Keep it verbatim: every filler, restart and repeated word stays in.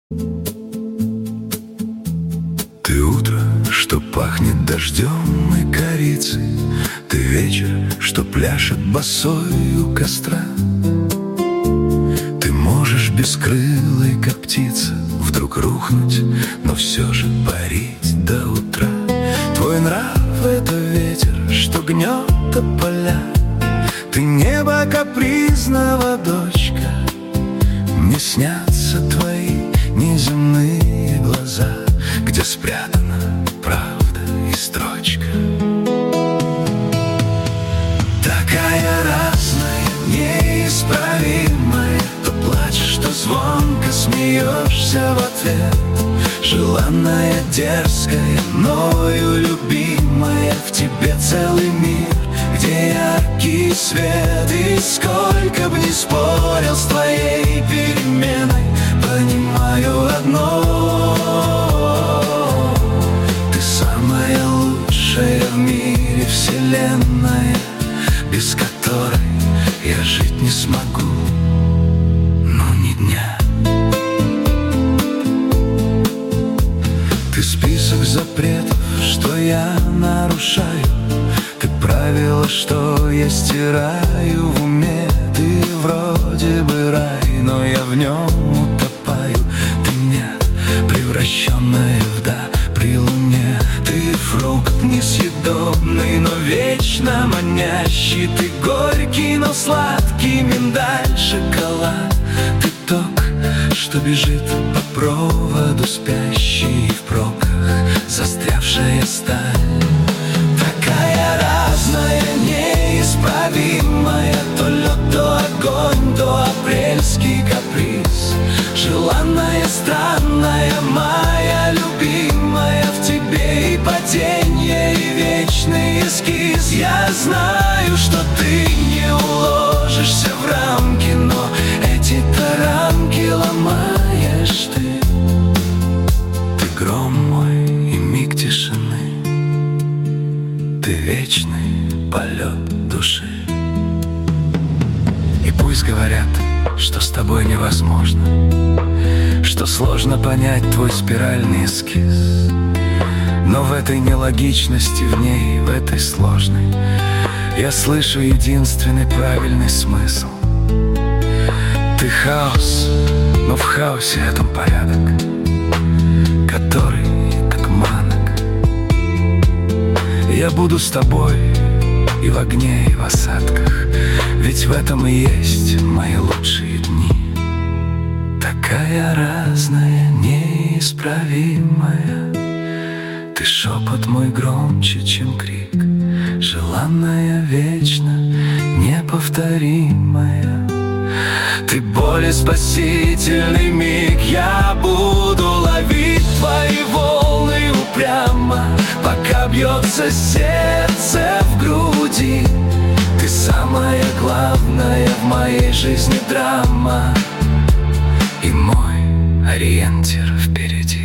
Ты утро, что пахнет дождем и корицей. Ты вечер, что пляшет босой у костра. Ты можешь бескрылой, как птица, вдруг рухнуть, но все же парить до утра. Твой нрав — это ветер, что гнет тополя. Ты небо капризного, дочка. Мне снятся твои неземные глаза, где спрятана правда и строчка. Такая разная, неисправимая. То плачешь, то звонко смеешься в ответ. Желанная, дерзкая, мною любимая. В тебе целый мир, где яркий свет. И сколько б ни спорил с твоей переменой, понимаю одно: ты самая лучшая в мире, вселенная, без которой я жить не смогу, ну ни дня. Ты список запретов, что я нарушаю. Ты правила, что я стираю в уме. Ты вроде бы рай, но я в нем утопаю. Ты меня, превращенная в да при луне. Ты фрукт несъедобный, но вечно манящий. Ты горький, но сладкий миндаль, шоколад. Ты ток, что бежит по проводу, спящий в пробках застрявшая сталь. Такая разная, неисправимая. То лед, то огонь, то апрельский каприз. Желанная, странная, моя любимая. В тебе и паденье, и вечный эскиз. Я знаю, что ты не уложишься в рамки, но эти-то рамки ломаешь ты. Ты гром мой и миг тишины. Ты вечный полет души. И пусть говорят, что с тобой невозможно, что сложно понять твой спиральный эскиз, но в этой нелогичности, в ней, в этой сложной, я слышу единственный правильный смысл. Ты хаос, но в хаосе этом порядок, который как манок. Я буду с тобой и в огне, и в осадках, ведь в этом и есть мои лучшие дни. Такая разная, неисправимая. Ты шепот мой громче, чем крик. Желанная, вечно неповторимая. Ты более спасительный миг. Я буду ловить твои волны упрямо, пока бьется сердце в груди. Ты самая главная в моей жизни драма, и мой ориентир впереди.